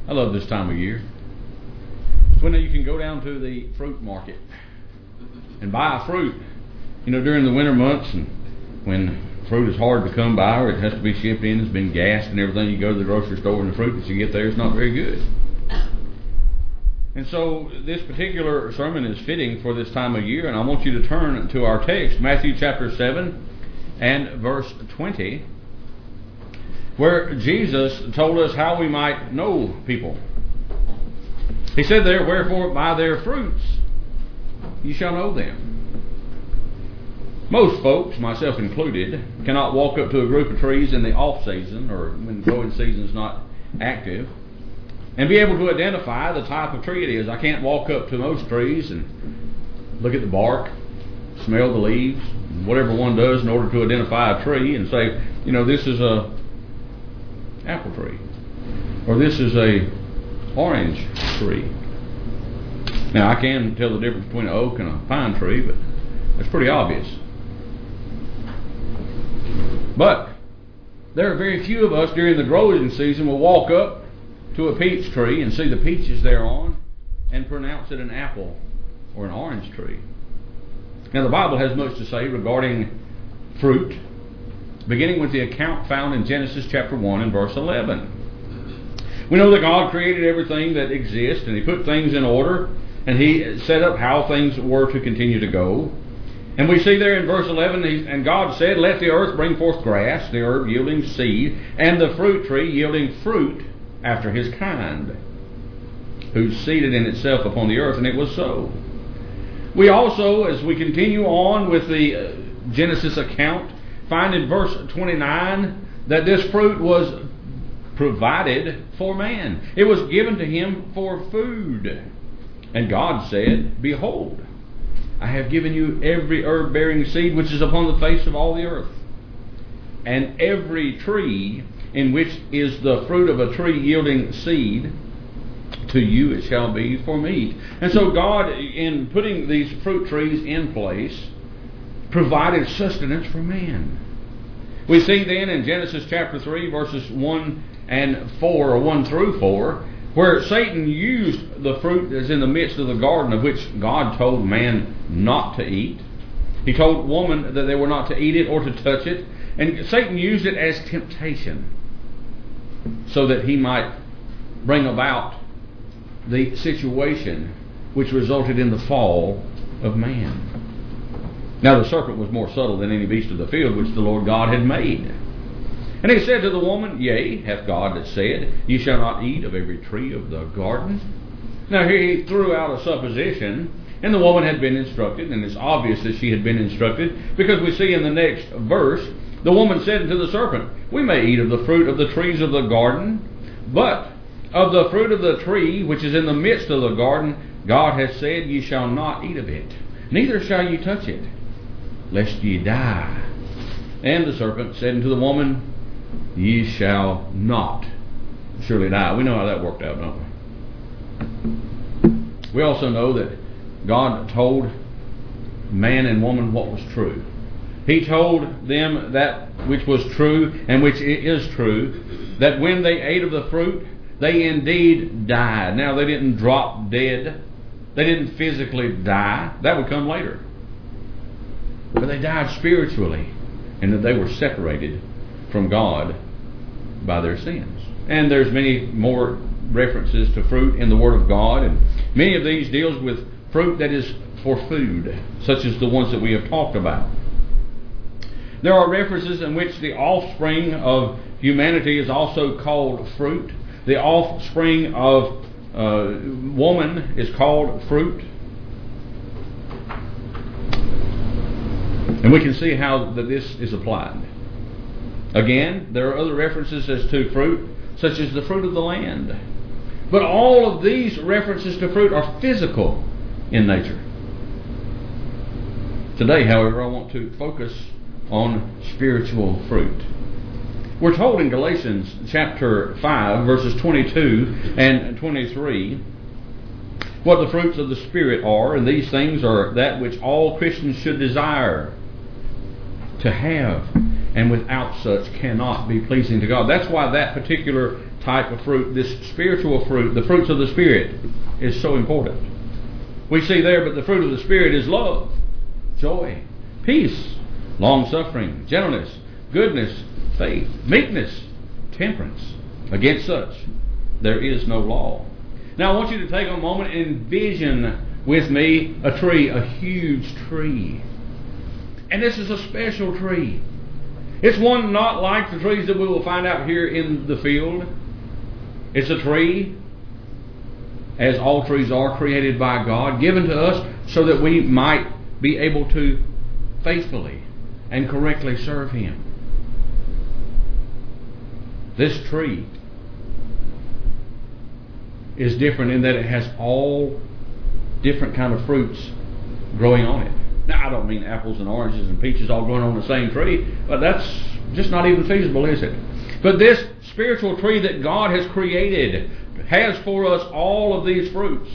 I love this time of year. It's when you can go down to the fruit market and buy fruit. You know, during the winter months, and when fruit is hard to come by, or it has to be shipped in, it's been gassed and everything, you go to the grocery store and the fruit that you get there is not very good. And so this particular sermon is fitting for this time of year, and I want you to turn to our text, Matthew chapter 7 and verse 20, where Jesus told us how we might know people. He said there, "Wherefore by their fruits you shall know them." Most folks, myself included, cannot walk up to a group of trees in the off-season, or when growing season is not active, and be able to identify the type of tree it is. I can't walk up to most trees and look at the bark, smell the leaves, whatever one does in order to identify a tree and say, you know, this is a apple tree, or this is a orange tree. Now, I can tell the difference between an oak and a pine tree, but that's pretty obvious. But there are very few of us during the growing season will walk up to a peach tree and see the peaches thereon and pronounce it an apple or an orange tree. Now, the Bible has much to say regarding fruit, beginning with the account found in Genesis chapter 1 and verse 11. We know that God created everything that exists, and He put things in order, and He set up how things were to continue to go. And we see there in verse 11, and God said, "Let the earth bring forth grass, the herb yielding seed, and the fruit tree yielding fruit after his kind, who's seated in itself upon the earth," and it was so. We also, as we continue on with the Genesis account, find in verse 29 that this fruit was provided for man. It was given to him for food. And God said, "Behold, I have given you every herb-bearing seed which is upon the face of all the earth, and every tree in which is the fruit of a tree yielding seed, to you it shall be for meat." And so God, in putting these fruit trees in place, provided sustenance for man. We see then in Genesis chapter 3, verses 1 and 4, or 1 through 4, where Satan used the fruit that is in the midst of the garden, of which God told man not to eat. He told woman that they were not to eat it or to touch it. And Satan used it as temptation, so that he might bring about the situation which resulted in the fall of man. Now the serpent was more subtle than any beast of the field which the Lord God had made. And he said to the woman, "Yea, hath God said, Ye shall not eat of every tree of the garden?" Now here he threw out a supposition, and the woman had been instructed, and it's obvious that she had been instructed, because we see in the next verse, the woman said unto the serpent, "We may eat of the fruit of the trees of the garden, but of the fruit of the tree which is in the midst of the garden, God hath said, Ye shall not eat of it, neither shall ye touch it, lest ye die." And the serpent said unto the woman, "Ye shall not surely die." We know how that worked out, don't we? We also know that God told man and woman what was true. He told them that which was true, and which is true, that when they ate of the fruit, they indeed died. Now, they didn't drop dead. They didn't physically die. That would come later. But they died spiritually, and that they were separated from God by their sins. And there's many more references to fruit in the Word of God, and many of these deals with fruit that is for food, such as the ones that we have talked about. There are references in which the offspring of humanity is also called fruit. The offspring of woman is called fruit. And we can see how that this is applied. Again, there are other references as to fruit, such as the fruit of the land. But all of these references to fruit are physical in nature. Today, however, I want to focus on spiritual fruit. We're told in Galatians chapter 5, verses 22 and 23, what the fruits of the Spirit are, and these things are that which all Christians should desire to have and without such cannot be pleasing to God. That's why that particular type of fruit, this spiritual fruit, the fruits of the Spirit, is so important. We see there, but the fruit of the Spirit is love, joy, peace, long-suffering, gentleness, goodness, faith, meekness, temperance. Against such there is no law. Now I want you to take a moment and envision with me a tree, a huge tree. And this is a special tree. It's one not like the trees that we will find out here in the field. It's a tree, as all trees are, created by God, given to us so that we might be able to faithfully and correctly serve Him. This tree is different in that it has all different kind of fruits growing on it. Now, I don't mean apples and oranges and peaches all growing on the same tree, but that's just not even feasible, is it? But this spiritual tree that God has created has for us all of these fruits.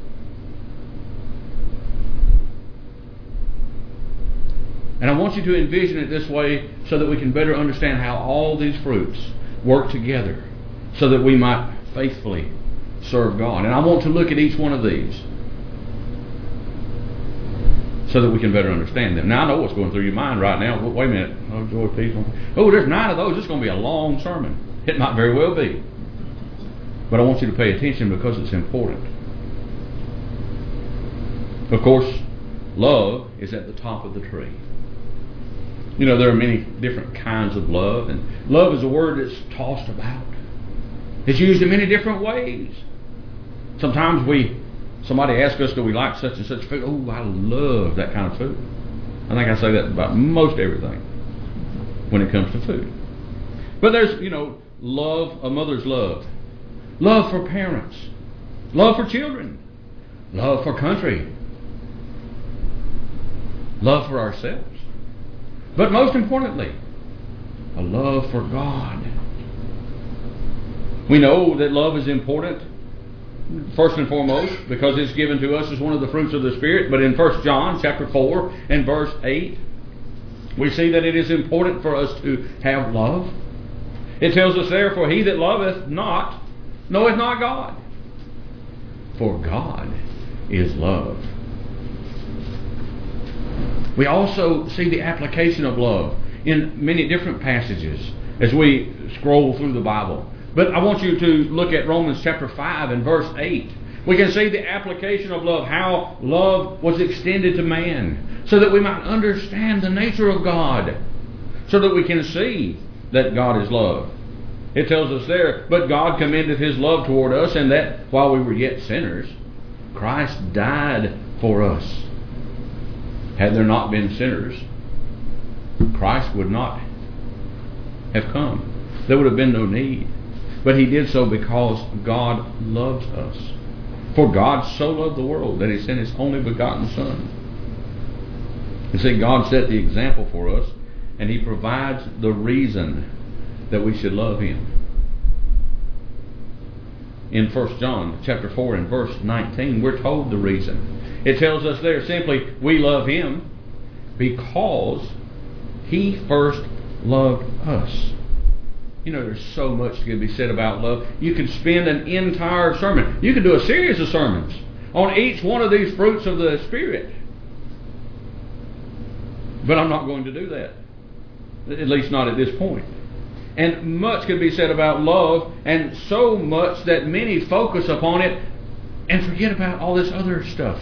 And I want you to envision it this way so that we can better understand how all these fruits work together so that we might faithfully serve God. And I want to look at each one of these so that we can better understand them. Now I know what's going through your mind right now. Wait a minute. Oh, joy, peace. Oh, there's 9 of those. It's going to be a long sermon. It might very well be. But I want you to pay attention because it's important. Of course, love is at the top of the tree. You know, there are many different kinds of love, and love is a word that's tossed about. It's used in many different ways. Sometimes somebody asks us, do we like such and such food? Oh, I love that kind of food. I think I say that about most everything when it comes to food. But there's, love, a mother's love. Love for parents. Love for children. Love for country. Love for ourselves. But most importantly, a love for God. We know that love is important, first and foremost, because it's given to us as one of the fruits of the Spirit. But in 1 John chapter 4 and verse 8, we see that it is important for us to have love. It tells us there, for he that loveth not, knoweth not God. For God is love. We also see the application of love in many different passages as we scroll through the Bible. But I want you to look at Romans chapter 5 and verse 8. We can see the application of love, how love was extended to man, so that we might understand the nature of God, so that we can see that God is love. It tells us there, but God commended His love toward us, and that while we were yet sinners, Christ died for us. Had there not been sinners, Christ would not have come. There would have been no need. But He did so because God loves us. For God so loved the world that He sent His only begotten Son. You see, God set the example for us, and He provides the reason that we should love Him. In 1 John chapter 4 and verse 19, we're told the reason. It tells us there simply, we love Him because He first loved us. There's so much that can be said about love. You could spend an entire sermon. You could do a series of sermons on each one of these fruits of the Spirit. But I'm not going to do that. At least not at this point. And much can be said about love, and so much that many focus upon it and forget about all this other stuff.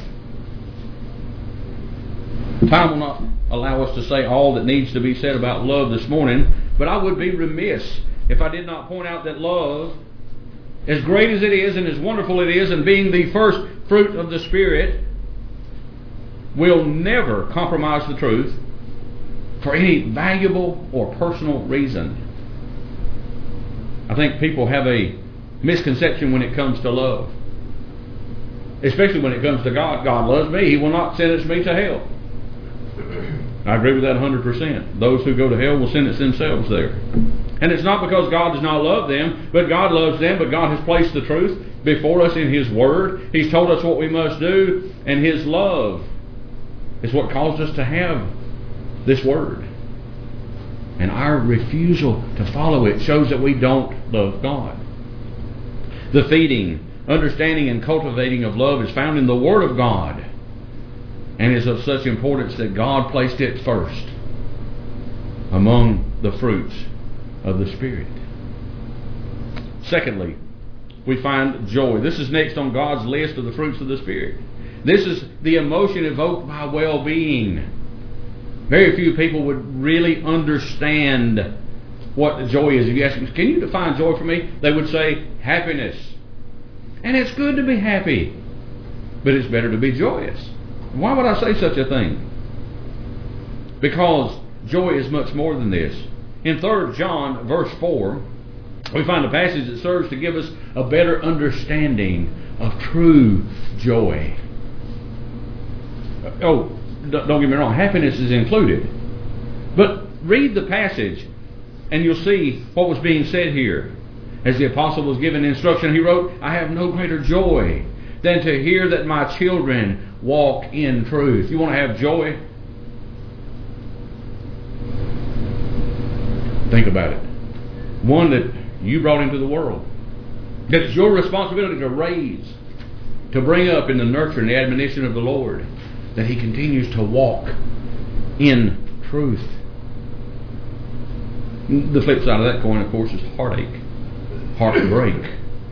Time will not allow us to say all that needs to be said about love this morning, but I would be remiss if I did not point out that love, as great as it is and as wonderful it is, and being the first fruit of the Spirit, will never compromise the truth for any valuable or personal reason. I think people have a misconception when it comes to love. Especially when it comes to God. God loves me. He will not sentence me to hell. I agree with that 100%. Those who go to hell will sentence themselves there. And it's not because God does not love them, but God loves them, but God has placed the truth before us in His Word. He's told us what we must do, and His love is what caused us to have this Word. And our refusal to follow it shows that we don't love God. The feeding, understanding, and cultivating of love is found in the Word of God, and is of such importance that God placed it first among the fruits of the Spirit. Secondly, we find joy. This is next on God's list of the fruits of the Spirit. This is the emotion evoked by well-being. Very few people would really understand what joy is. If you ask them, can you define joy for me? They would say happiness. And it's good to be happy, but it's better to be joyous. Why would I say such a thing? Because joy is much more than this. In 3 John verse 4, we find a passage that serves to give us a better understanding of true joy. Oh, don't get me wrong, happiness is included. But read the passage and you'll see what was being said here. As the apostle was given instruction, he wrote, I have no greater joy than to hear that my children walk in truth. You want to have joy? Think about it. One that you brought into the world. That it's your responsibility to raise, to bring up in the nurture and the admonition of the Lord. That He continues to walk in truth. The flip side of that coin, of course, is heartache, heartbreak.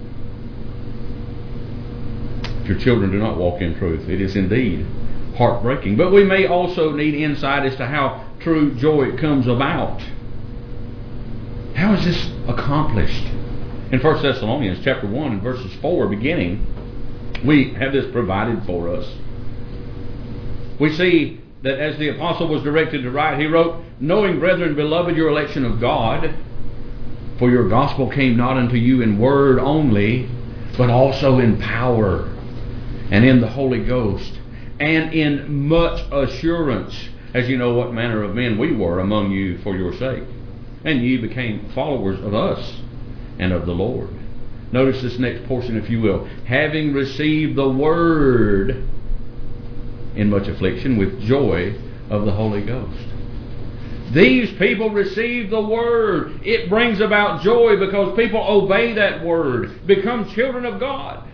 If your children do not walk in truth, it is indeed heartbreaking. But we may also need insight as to how true joy comes about. How is this accomplished? In 1 Thessalonians chapter 1 and verses 4 beginning, we have this provided for us. We see that as the apostle was directed to write, he wrote, knowing, brethren, beloved, your election of God, for your gospel came not unto you in word only, but also in power, and in the Holy Ghost, and in much assurance, as you know what manner of men we were among you for your sake. And ye became followers of us and of the Lord. Notice this next portion, if you will. Having received the word in much affliction with joy of the Holy Ghost. These people receive the word. It brings about joy because people obey that word, become children of God.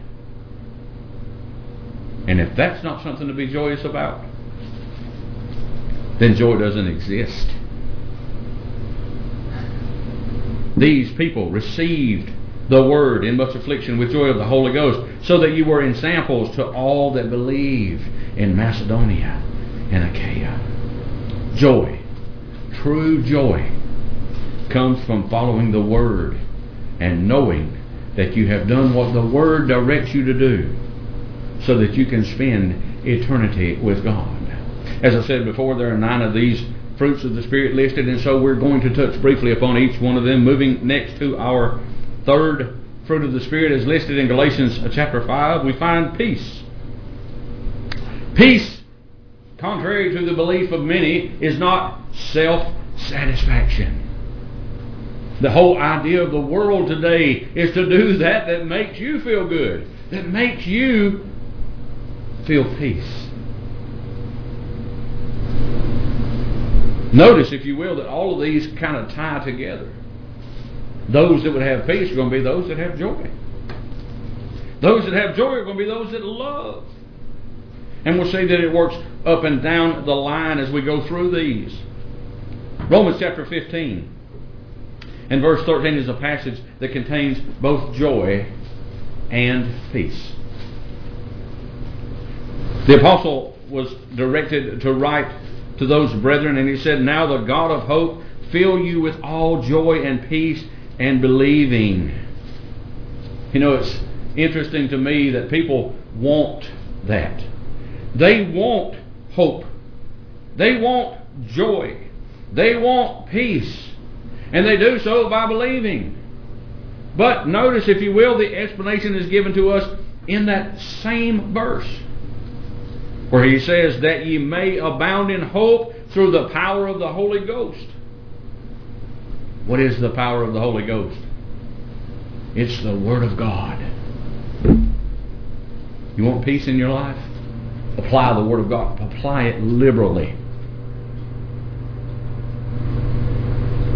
And if that's not something to be joyous about, then joy doesn't exist. These people received the word in much affliction with joy of the Holy Ghost, so that you were ensamples to all that believe in Macedonia and Achaia. Joy, true joy, comes from following the word and knowing that you have done what the word directs you to do, so that you can spend eternity with God. As I said before, there are 9 of these fruits of the Spirit listed, and so we're going to touch briefly upon each one of them. Moving next to our third fruit of the Spirit, as listed in Galatians chapter 5, we find peace. Peace, contrary to the belief of many, is not self-satisfaction. The whole idea of the world today is to do that makes you feel good, that makes you feel peace. Notice, if you will, that all of these kind of tie together. Those that would have peace are going to be those that have joy. Those that have joy are going to be those that love. And we'll see that it works up and down the line as we go through these. Romans chapter 15 and verse 13 is a passage that contains both joy and peace. The apostle was directed to write to those brethren, and he said, now the God of hope fill you with all joy and peace and believing. You know, it's interesting to me that people want that. They want hope. They want joy. They want peace. And they do so by believing. But notice, if you will, the explanation is given to us in that same verse, where he says that ye may abound in hope through the power of the Holy Ghost. What is the power of the Holy Ghost? It's the Word of God. You want peace in your life? Apply the Word of God. Apply it liberally.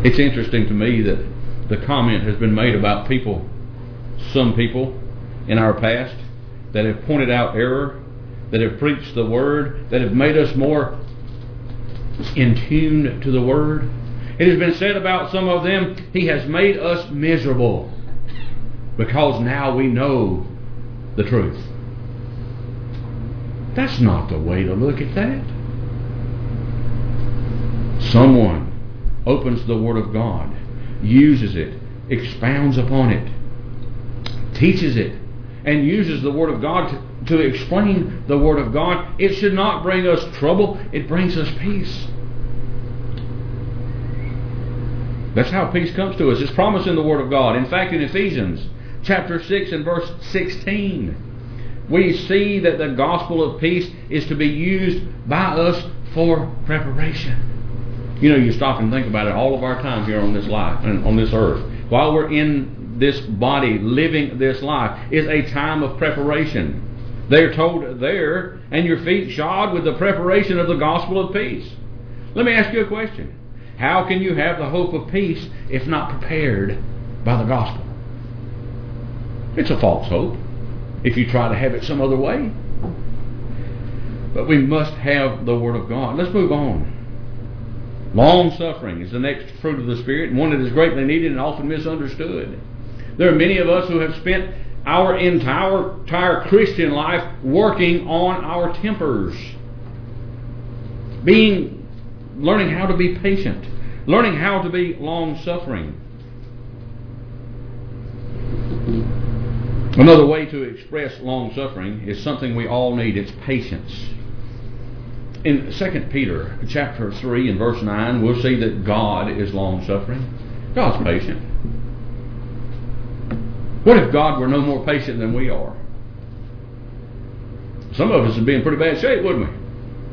It's interesting to me that the comment has been made about people, some people in our past, that have pointed out error, that have preached the Word, that have made us more in tune to the Word. It has been said about some of them, he has made us miserable because now we know the truth. That's not the way to look at that. Someone opens the Word of God, uses it, expounds upon it, teaches it, and uses the Word of God to explain the Word of God. It should not bring us trouble. It brings us peace. That's how peace comes to us. It's promised in the Word of God. In fact, in Ephesians chapter 6 and verse 16, we see that the gospel of peace is to be used by us for preparation. You know, you stop and think about it. All of our time here on this life and on this earth, while we're in this body, living this life, is a time of preparation. They're told there, and your feet shod with the preparation of the gospel of peace. Let me ask you a question. How can you have the hope of peace if not prepared by the gospel? It's a false hope if you try to have it some other way. But we must have the Word of God. Let's move on. Long suffering is the next fruit of the Spirit, and one that is greatly needed and often misunderstood. There are many of us who have spent our entire Christian life working on our tempers, learning how to be patient, learning how to be long-suffering. Another way to express long-suffering is something we all need. It's patience. In 2 Peter chapter 3 and verse 9, we'll see that God is long-suffering. God's patient. What if God were no more patient than we are? Some of us would be in pretty bad shape, wouldn't we?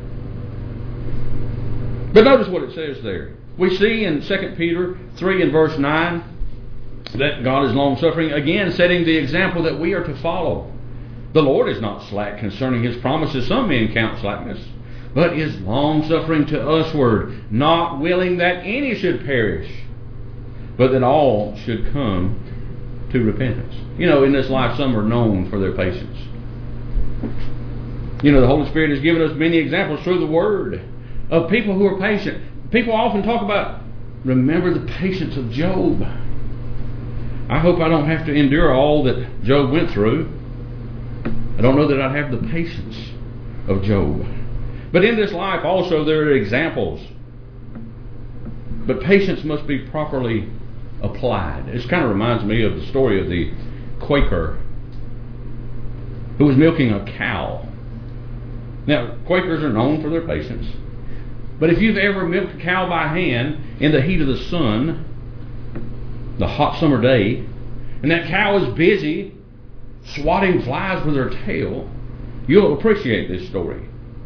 But notice what it says there. We see in 2 Peter 3 and verse 9 that God is long-suffering, again setting the example that we are to follow. The Lord is not slack concerning His promises, some men count slackness, but is long-suffering to usward, not willing that any should perish, but that all should come to repentance. You know, in this life, some are known for their patience. You know, the Holy Spirit has given us many examples through the Word of people who are patient. People often talk about, remember the patience of Job. I hope I don't have to endure all that Job went through. I don't know that I'd have the patience of Job. But in this life also there are examples. But patience must be properly applied. This kind of reminds me of the story of the Quaker who was milking a cow. Now, Quakers are known for their patience. But if you've ever milked a cow by hand in the heat of the sun, the hot summer day, and that cow is busy swatting flies with her tail, you'll appreciate this story.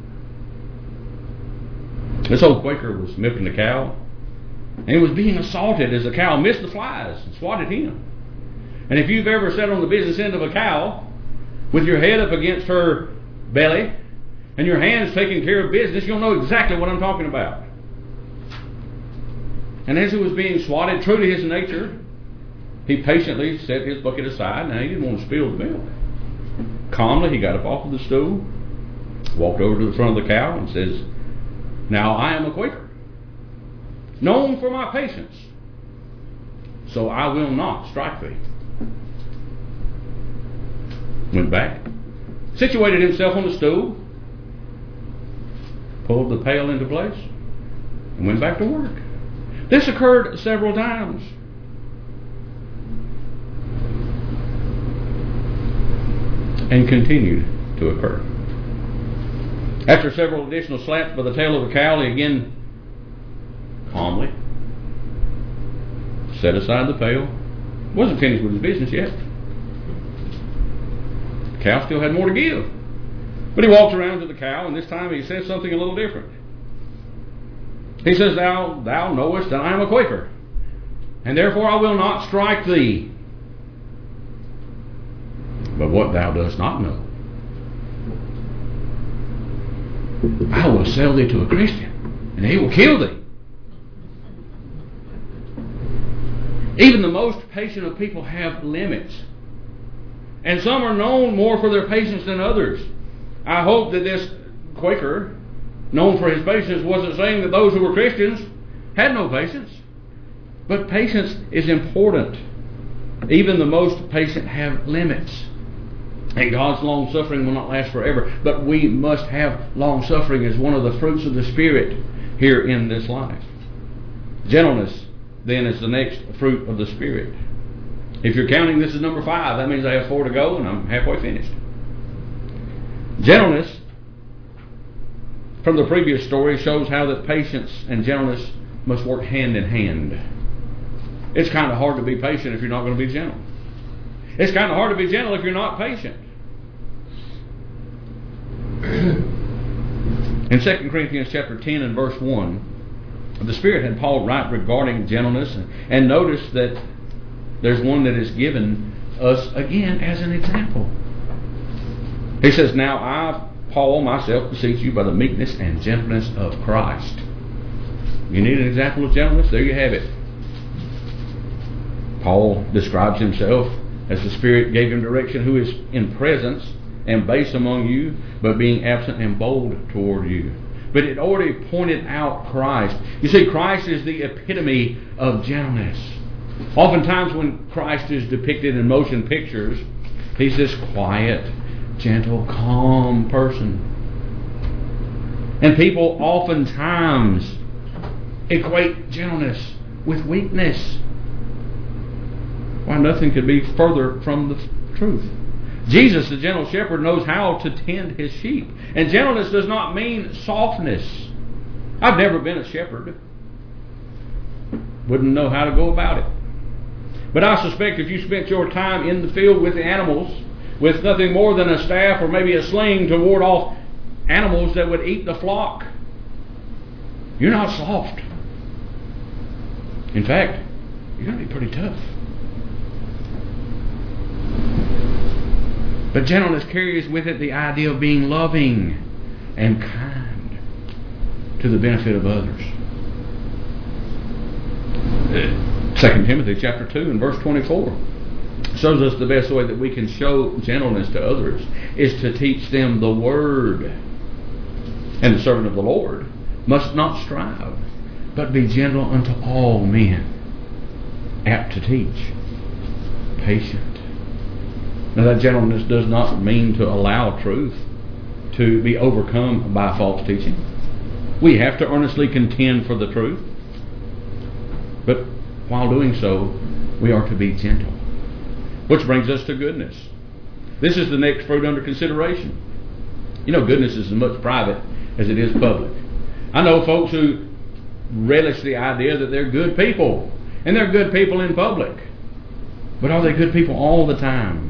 This old Quaker was milking the cow, and he was being assaulted as the cow missed the flies and swatted him. And if you've ever sat on the business end of a cow with your head up against her belly and your hands taking care of business, you'll know exactly what I'm talking about. And as he was being swatted, true to his nature, he patiently set his bucket aside. Now, he didn't want to spill the milk. Calmly, he got up off of the stool, walked over to the front of the cow and says, "Now I am a Quaker, known for my patience, so I will not strike thee." Went back, situated himself on the stool, pulled the pail into place, and went back to work. This occurred several times. And continued to occur. After several additional slaps by the tail of the cow, he again calmly set aside the pail. Wasn't finished with his business yet. The cow still had more to give. But he walked around to the cow, and this time he says something a little different. He says, Thou knowest that I am a Quaker, and therefore I will not strike thee. But what thou dost not know, I will sell thee to a Christian, and he will kill thee. Even the most patient of people have limits. And some are known more for their patience than others. I hope that this Quaker, known for his patience, wasn't saying that those who were Christians had no patience. But patience is important. Even the most patient have limits. And God's long-suffering will not last forever. But we must have long-suffering as one of the fruits of the Spirit here in this life. Gentleness, then, is the next fruit of the Spirit. If you're counting this as number 5, that means I have 4 to go and I'm halfway finished. Gentleness, from the previous story, shows how that patience and gentleness must work hand in hand. It's kind of hard to be patient if you're not going to be gentle. It's kind of hard to be gentle if you're not patient. In 2 Corinthians chapter 10 and verse 1, the Spirit had Paul write regarding gentleness, and notice that there's one that is given us again as an example. He says, "Now I, Paul, myself beseech you by the meekness and gentleness of Christ." You need an example of gentleness? There you have it. Paul describes himself as the Spirit gave him direction, who is in presence and base among you, but being absent and bold toward you. But it already pointed out Christ. You see, Christ is the epitome of gentleness. Oftentimes when Christ is depicted in motion pictures, he's this quiet, gentle, calm person. And people oftentimes equate gentleness with weakness. Why, nothing could be further from the truth. Jesus, the gentle shepherd, knows how to tend his sheep. And gentleness does not mean softness. I've never been a shepherd. Wouldn't know how to go about it. But I suspect if you spent your time in the field with the animals, with nothing more than a staff or maybe a sling to ward off animals that would eat the flock, you're not soft. In fact, you're going to be pretty tough. But gentleness carries with it the idea of being loving and kind to the benefit of others. 2 Timothy chapter 2 and verse 24 shows us the best way that we can show gentleness to others is to teach them the Word. And the servant of the Lord must not strive, but be gentle unto all men, apt to teach, patient. Now, that gentleness does not mean to allow truth to be overcome by false teaching. We have to earnestly contend for the truth. But while doing so, we are to be gentle. Which brings us to goodness. This is the next fruit under consideration. You know, goodness is as much private as it is public. I know folks who relish the idea that they're good people. And they're good people in public. But are they good people all the time?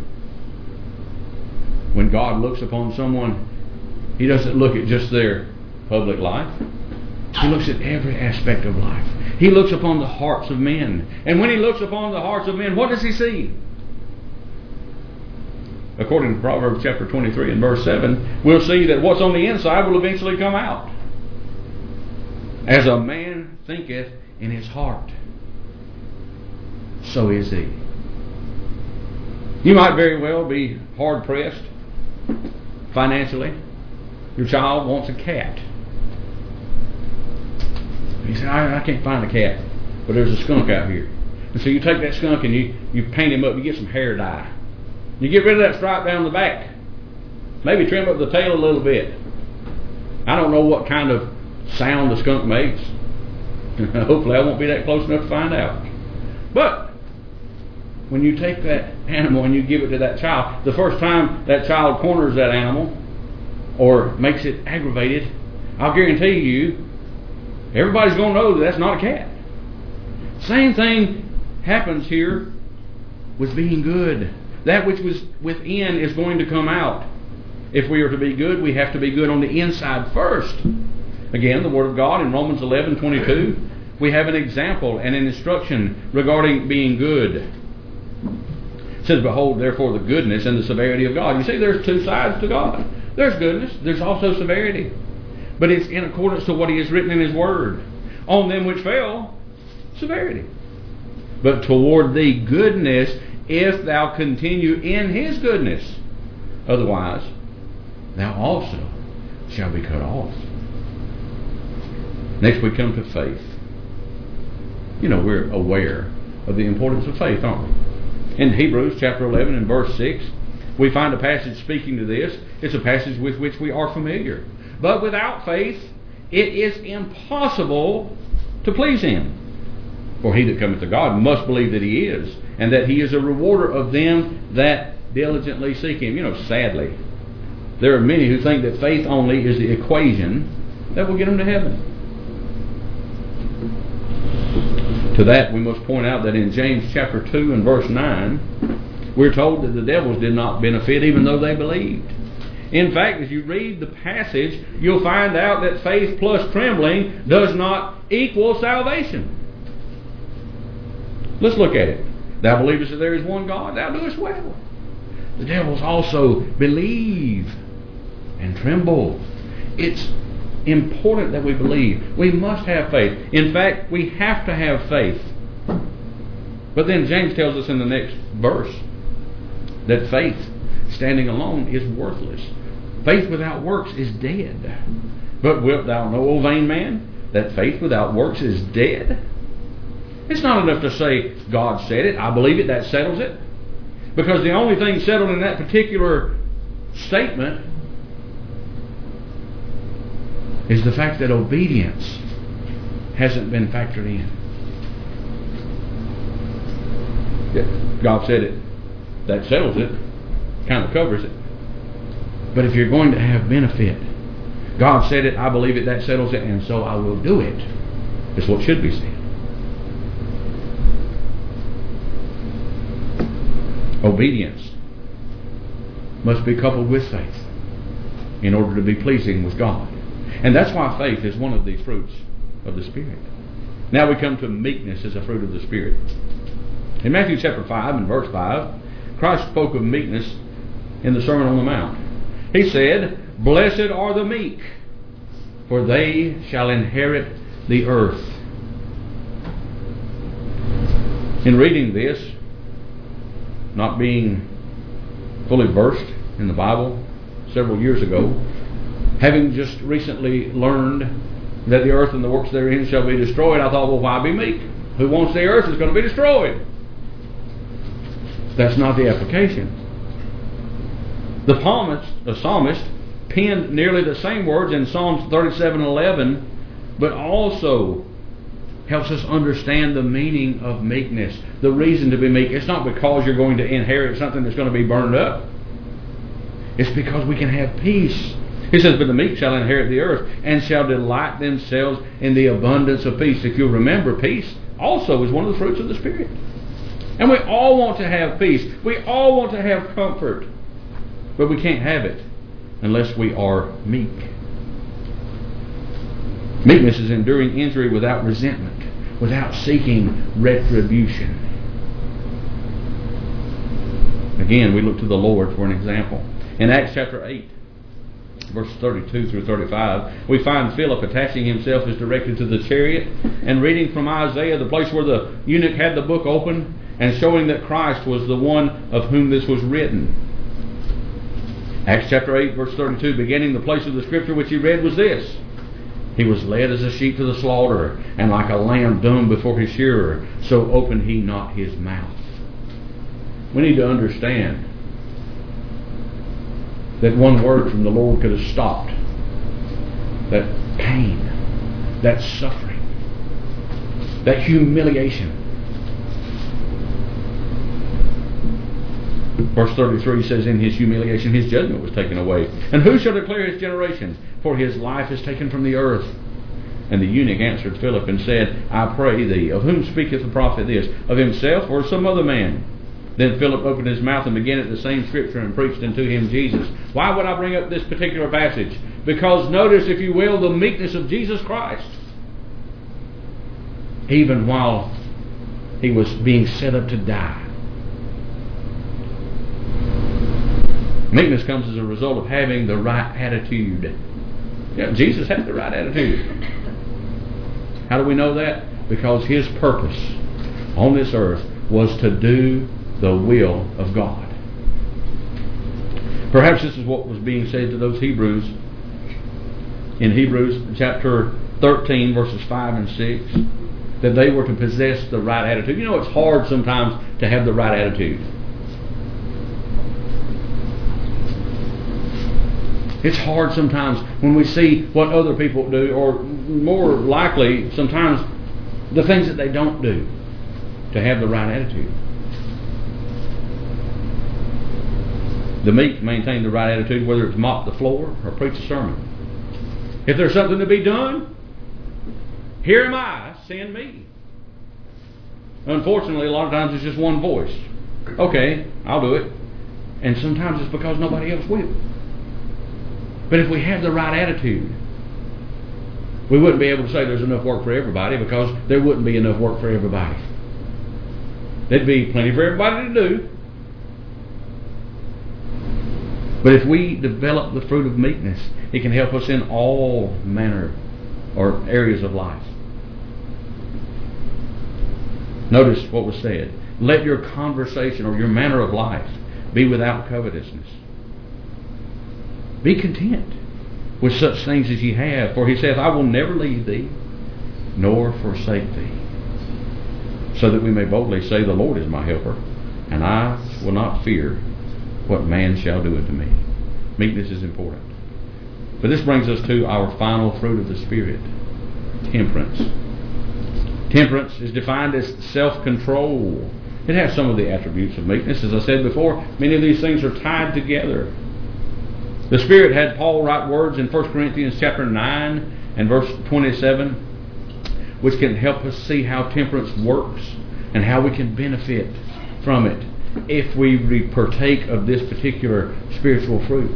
When God looks upon someone, He doesn't look at just their public life. He looks at every aspect of life. He looks upon the hearts of men. And when He looks upon the hearts of men, what does He see? According to Proverbs chapter 23 and verse 7, we'll see that what's on the inside will eventually come out. As a man thinketh in his heart, so is he. You might very well be hard-pressed financially. Your child wants a cat. He said, I can't find a cat, but there's a skunk out here. And so you take that skunk and you paint him up. You get some hair dye. You get rid of that stripe down the back. Maybe trim up the tail a little bit. I don't know what kind of sound the skunk makes. Hopefully I won't be that close enough to find out. But when you take that animal and you give it to that child, the first time that child corners that animal or makes it aggravated, I'll guarantee you, everybody's going to know that that's not a cat. Same thing happens here with being good. That which was within is going to come out. If we are to be good, we have to be good on the inside first. Again, the Word of God in Romans 11:22, we have an example and an instruction regarding being good. It says, behold, therefore, the goodness and the severity of God. You see, there's two sides to God. There's goodness. There's also severity. But it's in accordance to what He has written in His Word. On them which fell, severity. but toward thee goodness, if thou continue in his goodness. Otherwise, thou also shall be cut off. Next we come to faith. You know, we're aware of the importance of faith, aren't we? In Hebrews chapter 11 and verse 6, we find a passage speaking to this. It's a passage with which we are familiar. But without faith, it is impossible to please him. For he that cometh to God must believe that he is, and that he is a rewarder of them that diligently seek him. You know, sadly, there are many who think that faith only is the equation that will get them to heaven. To that we must point out that in James chapter 2 and verse 9, we're told that the devils did not benefit even though they believed. In fact, as you read the passage, you'll find out that faith plus trembling does not equal salvation. Let's look at it. Thou believest that there is one God, thou doest well. The devils also believe and tremble. It's important that we believe. We must have faith. In fact, we have to have faith. But then James tells us in the next verse that faith standing alone is worthless. Faith without works is dead. But wilt thou know, O vain man, that faith without works is dead? It's not enough to say, God said it, I believe it, that settles it. Because the only thing settled in that particular statement is the fact that obedience hasn't been factored in. Yeah, God said it, that settles it, kind of covers it. But if you're going to have benefit, God said it, I believe it, that settles it, and so I will do it. It's what should be said. Obedience must be coupled with faith in order to be pleasing with God. And that's why faith is one of these fruits of the Spirit. Now we come to meekness as a fruit of the Spirit. In Matthew chapter 5 and verse 5, Christ spoke of meekness in the Sermon on the Mount. He said, Blessed are the meek, for they shall inherit the earth. In reading this, not being fully versed in the Bible several years ago, having just recently learned that the earth and the works therein shall be destroyed, I thought, well, why be meek? Who wants the earth is going to be destroyed? That's not the application. The psalmist penned nearly the same words in Psalms 37:11, but also helps us understand the meaning of meekness, the reason to be meek. It's not because you're going to inherit something that's going to be burned up. It's because we can have peace. He says, but the meek shall inherit the earth and shall delight themselves in the abundance of peace. If you'll remember, peace also is one of the fruits of the Spirit. And we all want to have peace. We all want to have comfort. But we can't have it unless we are meek. Meekness is enduring injury without resentment, without seeking retribution. Again, we look to the Lord for an example. In Acts chapter 8, verse 32 through 35, we find Philip attaching himself as directed to the chariot and reading from Isaiah, the place where the eunuch had the book open, and showing that Christ was the one of whom this was written. Acts chapter 8, verse 32, beginning the place of the scripture which he read was this: He was led as a sheep to the slaughter, and like a lamb dumb before his shearer, so opened he not his mouth. We need to understand that one word from the Lord could have stopped that pain, that suffering, that humiliation. Verse 33 says, in his humiliation his judgment was taken away. And who shall declare his generation? For his life is taken from the earth. And the eunuch answered Philip and said, I pray thee, of whom speaketh the prophet this? Of himself or some other man? Then Philip opened his mouth and began at the same scripture and preached unto him Jesus. Why would I bring up this particular passage? Because notice, if you will, the meekness of Jesus Christ. Even while he was being set up to die. Meekness comes as a result of having the right attitude. Yeah, Jesus had the right attitude. How do we know that? Because his purpose on this earth was to do the will of God. Perhaps this is what was being said to those Hebrews in Hebrews chapter 13 verses 5 and 6, that they were to possess the right attitude. You know, it's hard sometimes to have the right attitude. It's hard sometimes when we see what other people do, or more likely sometimes the things that they don't do, to have the right attitude. The meek maintain the right attitude, whether it's mop the floor or preach a sermon. If there's something to be done, here am I, send me. Unfortunately, a lot of times it's just one voice. Okay, I'll do it. And sometimes it's because nobody else will. But if we have the right attitude, we wouldn't be able to say there's enough work for everybody, because there wouldn't be enough work for everybody. There'd be plenty for everybody to do. But if we develop the fruit of meekness, it can help us in all manner or areas of life. Notice what was said. Let your conversation or your manner of life be without covetousness. Be content with such things as ye have, for he saith, I will never leave thee, nor forsake thee. So that we may boldly say, the Lord is my helper, and I will not fear what man shall do unto me. Meekness is important. But this brings us to our final fruit of the Spirit, temperance. Temperance is defined as self-control. It has some of the attributes of meekness. As I said before, many of these things are tied together. The Spirit had Paul write words in 1 Corinthians chapter 9 and verse 27, which can help us see how temperance works and how we can benefit from it if we partake of this particular spiritual fruit.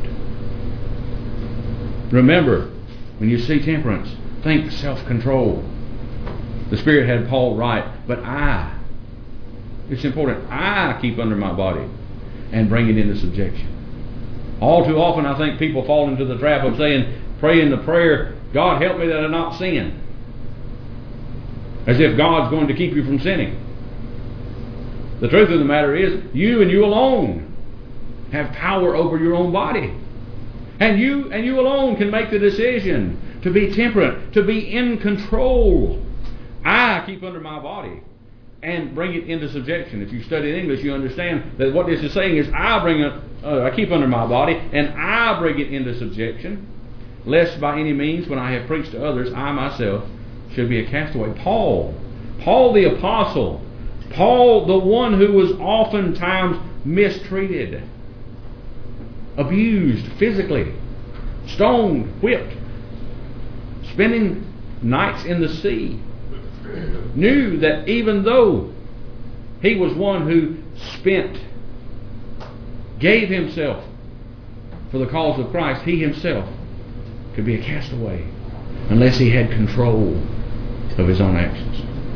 Remember, when you see temperance, think self-control. The Spirit had Paul write, but it's important, I keep under my body and bring it into subjection. All too often I think people fall into the trap of saying, praying the prayer, God help me that I not sin. As if God's going to keep you from sinning. The truth of the matter is, you and you alone have power over your own body. And you alone can make the decision to be temperate, to be in control. I keep under my body and bring it into subjection. If you study English, you understand that what this is saying is I keep under my body and I bring it into subjection, lest by any means when I have preached to others, I myself should be a castaway. Paul the apostle, Paul the one who was oftentimes mistreated, abused physically, stoned, whipped, spending nights in the sea, knew that even though he was one who gave himself for the cause of Christ, he himself could be a castaway unless he had control of his own actions.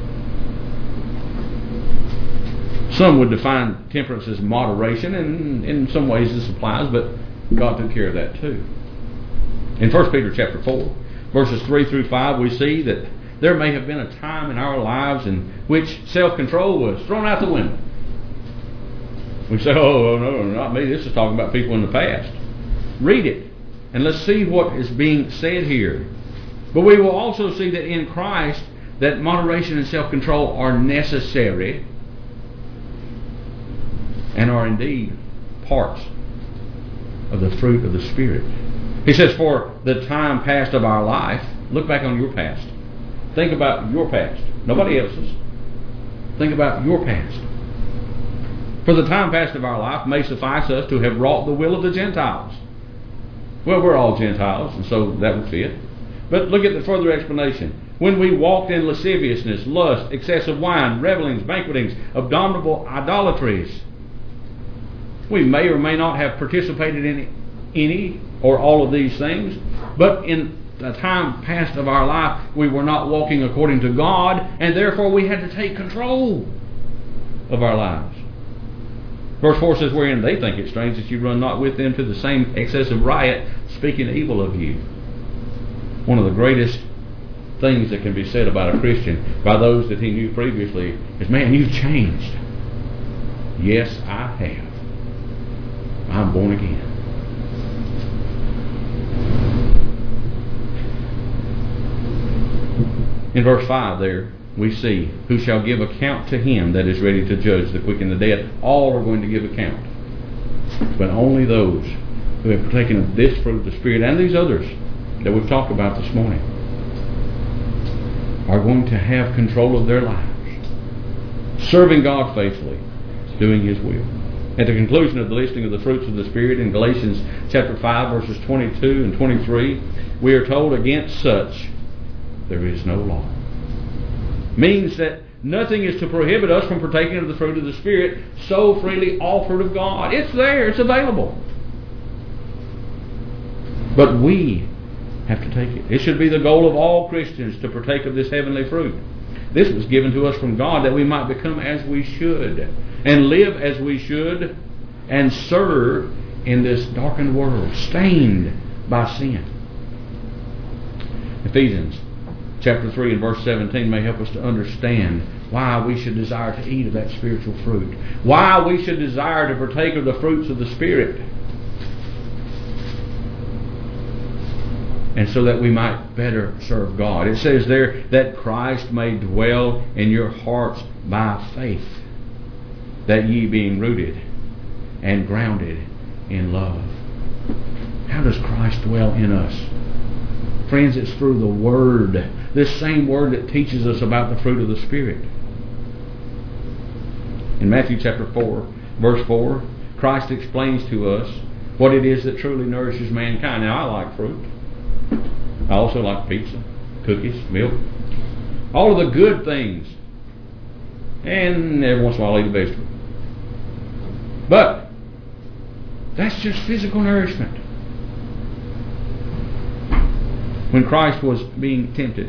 Some would define temperance as moderation, and in some ways this applies, but God took care of that too. In 1 Peter chapter 4, verses 3 through 5, we see that there may have been a time in our lives in which self-control was thrown out the window. We say, oh, no, not me. This is talking about people in the past. Read it, and let's see what is being said here. But we will also see that in Christ, that moderation and self-control are necessary and are indeed parts of the fruit of the Spirit. He says, for the time past of our life, look back on your past. Think about your past. Nobody else's. Think about your past. For the time past of our life may suffice us to have wrought the will of the Gentiles. Well, we're all Gentiles, and so that would fit. But look at the further explanation. When we walked in lasciviousness, lust, excessive wine, revelings, banquetings, abominable idolatries, we may or may not have participated in any or all of these things, but in the time past of our life, we were not walking according to God, and therefore we had to take control of our lives. Verse 4 says, wherein they think it strange that you run not with them to the same excessive riot, speaking evil of you. One of the greatest things that can be said about a Christian by those that he knew previously is, man, you've changed. Yes, I have. I'm born again. In verse 5 there, we see, who shall give account to him that is ready to judge the quick and the dead. All are going to give account. But only those who have partaken of this fruit of the Spirit and these others that we've talked about this morning are going to have control of their lives, serving God faithfully, doing His will. At the conclusion of the listing of the fruits of the Spirit in Galatians chapter 5 verses 22 and 23, we are told, against such there is no law. Means that nothing is to prohibit us from partaking of the fruit of the Spirit so freely offered of God. It's there, it's available. But we have to take it. It should be the goal of all Christians to partake of this heavenly fruit. This was given to us from God that we might become as we should, and live as we should, and serve in this darkened world, stained by sin. Ephesians chapter 3 and verse 17 may help us to understand why we should desire to eat of that spiritual fruit, why we should desire to partake of the fruits of the Spirit, and so that we might better serve God. It says there that Christ may dwell in your hearts by faith, that ye being rooted and grounded in love. How does Christ dwell in us? Friends, it's through the Word. This same Word that teaches us about the fruit of the Spirit. In Matthew chapter 4, verse 4, Christ explains to us what it is that truly nourishes mankind. Now, I like fruit. I also like pizza, cookies, milk, all of the good things. And every once in a while I'll eat a vegetable. But that's just physical nourishment. When Christ was being tempted,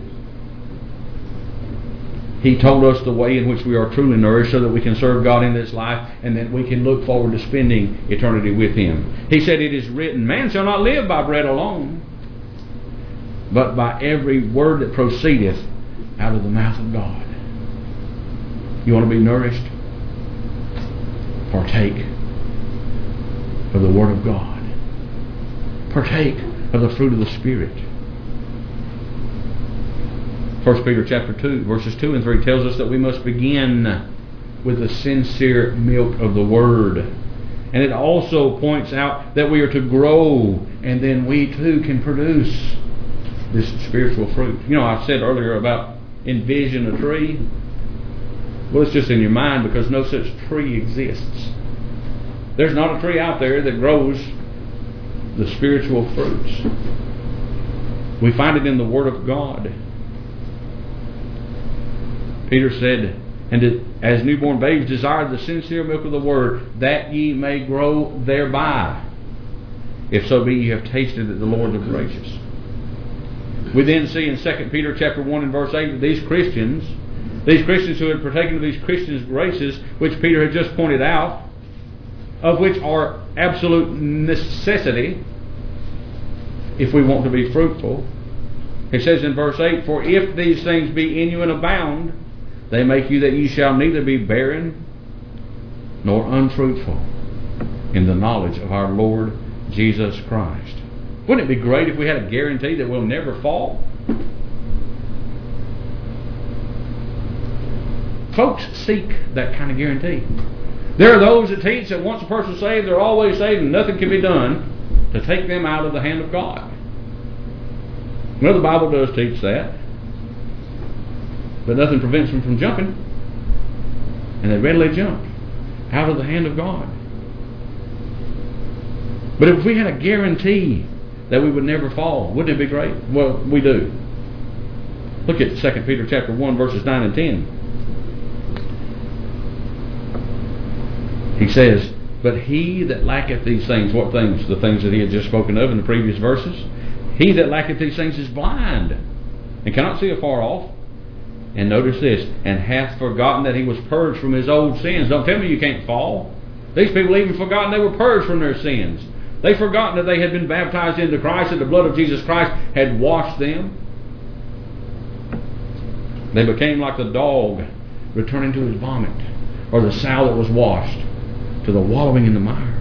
He told us the way in which we are truly nourished so that we can serve God in this life and that we can look forward to spending eternity with Him. He said, it is written, man shall not live by bread alone, but by every word that proceedeth out of the mouth of God. You want to be nourished? Partake of the Word of God. Partake of the fruit of the Spirit. 1 Peter chapter 2, verses 2 and 3 tells us that we must begin with the sincere milk of the Word. And it also points out that we are to grow, and then we too can produce this spiritual fruit. You know, I said earlier about envision a tree. Well, it's just in your mind because no such tree exists. There's not a tree out there that grows the spiritual fruits. We find it in the Word of God. Peter said, and as newborn babes desire the sincere milk of the Word, that ye may grow thereby, if so be ye have tasted that the Lord is gracious. We then see in 2 Peter chapter 1 and verse 8 that these Christians who had partaken of these Christians' graces, which Peter had just pointed out, of which are absolute necessity if we want to be fruitful. It says in verse 8, for if these things be in you and abound, they make you that ye shall neither be barren nor unfruitful in the knowledge of our Lord Jesus Christ. Wouldn't it be great if we had a guarantee that we'll never fall? Folks seek that kind of guarantee. There are those that teach that once a person's saved, they're always saved and nothing can be done to take them out of the hand of God. Well, the Bible does teach that. But nothing prevents them from jumping. And they readily jump out of the hand of God. But if we had a guarantee that we would never fall, wouldn't it be great? Well, we do. Look at 2 Peter chapter 1, verses 9 and 10. He says, but he that lacketh these things, what things? The things that he had just spoken of in the previous verses. He that lacketh these things is blind, and cannot see afar off. And notice this, and hath forgotten that he was purged from his old sins. Don't tell me you can't fall. These people even forgotten they were purged from their sins. They forgotten that they had been baptized into Christ, and the blood of Jesus Christ had washed them. They became like the dog returning to his vomit, or the sow that was washed to the wallowing in the mire.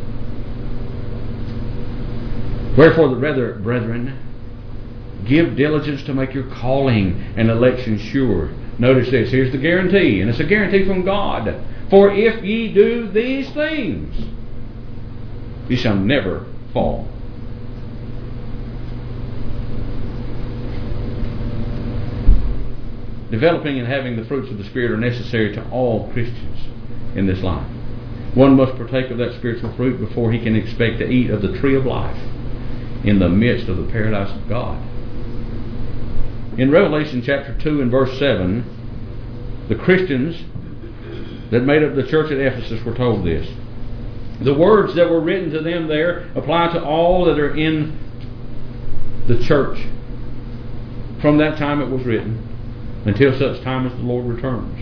Wherefore, brethren, give diligence to make your calling and election sure. Notice this. Here's the guarantee, and it's a guarantee from God. For if ye do these things, ye shall never fall. Developing and having the fruits of the Spirit are necessary to all Christians in this life. One must partake of that spiritual fruit before he can expect to eat of the tree of life in the midst of the paradise of God. In Revelation chapter 2 and verse 7, the Christians that made up the church at Ephesus were told this. The words that were written to them there apply to all that are in the church from that time it was written until such time as the Lord returns.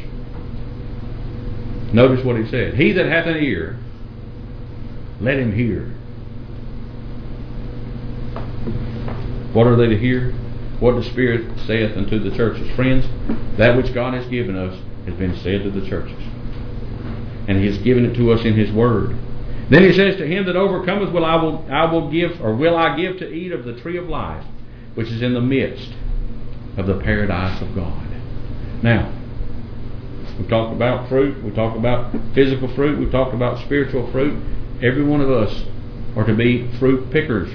Notice what he said. He that hath an ear, let him hear. What are they to hear? What the Spirit saith unto the churches. Friends, that which God has given us has been said to the churches. And he has given it to us in his word. Then he says, to him that overcometh will I give to eat of the tree of life, which is in the midst of the paradise of God. Now, we talked about fruit, we talked about physical fruit, we talked about spiritual fruit. Every one of us are to be fruit pickers.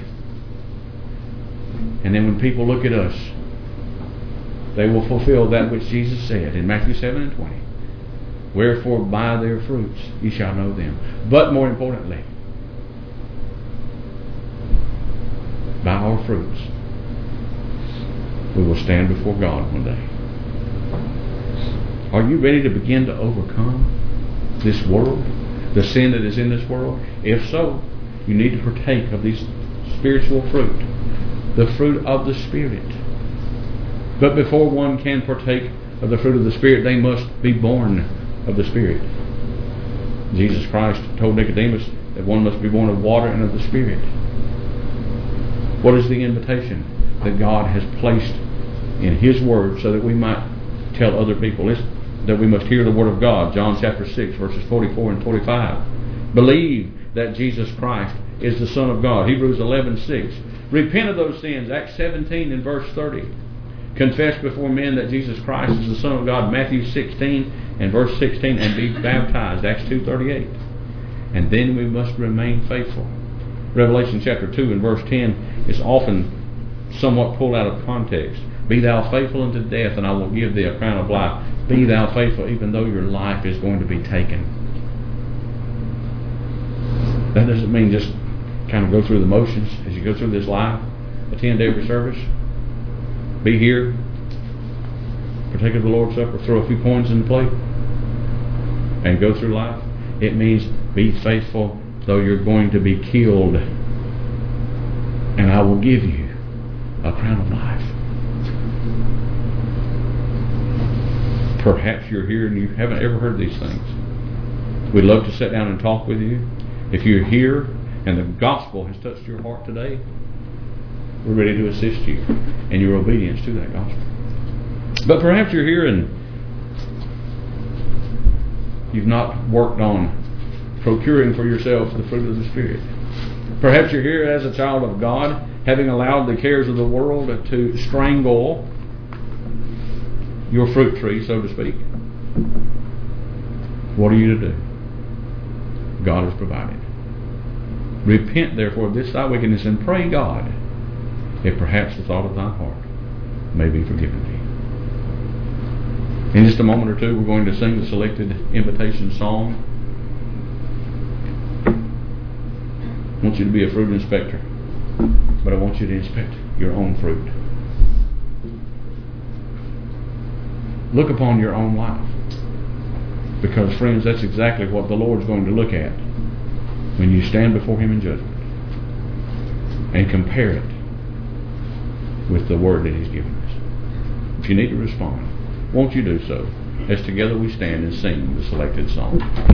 And then when people look at us, they will fulfill that which Jesus said in Matthew 7 and 20. Wherefore by their fruits ye shall know them. But more importantly, by our fruits we will stand before God one day. Are you ready to begin to overcome this world, the sin that is in this world? If so, you need to partake of these spiritual fruit, the fruit of the Spirit. But before one can partake of the fruit of the Spirit, they must be born of the Spirit. Jesus Christ told Nicodemus that one must be born of water and of the Spirit. What is the invitation that God has placed in his word so that we might tell other people? That we must hear the word of God. John chapter 6 verses 44 and 45. Believe that Jesus Christ is the Son of God. Hebrews 11:6. Repent of those sins. Acts 17 and verse 30. Confess before men that Jesus Christ is the Son of God. Matthew 16 and verse 16. And be baptized. Acts 2:38. And then we must remain faithful. Revelation chapter 2 and verse 10 is often somewhat pulled out of context. Be thou faithful unto death, and I will give thee a crown of life. Be thou faithful even though your life is going to be taken. That doesn't mean just kind of go through the motions as you go through this life. Attend every service. Be here. Partake of the Lord's Supper. Throw a few coins in the plate. And go through life. It means be faithful though you're going to be killed. And I will give you a crown of life. Perhaps you're here and you haven't ever heard these things. We'd love to sit down and talk with you. If you're here and the gospel has touched your heart today, we're ready to assist you in your obedience to that gospel. But perhaps you're here and you've not worked on procuring for yourself the fruit of the Spirit. Perhaps you're here as a child of God, having allowed the cares of the world to strangle your fruit tree, so to speak. What are you to do? God has provided. Repent therefore of this thy wickedness, and pray God, if perhaps the thought of thy heart may be forgiven thee. In just a moment or two, we're going to sing the selected invitation song. I want you to be a fruit inspector, but I want you to inspect your own fruit. Look upon your own life. Because, friends, that's exactly what the Lord's going to look at when you stand before him in judgment and compare it with the word that he's given us. If you need to respond, won't you do so as together we stand and sing the selected song.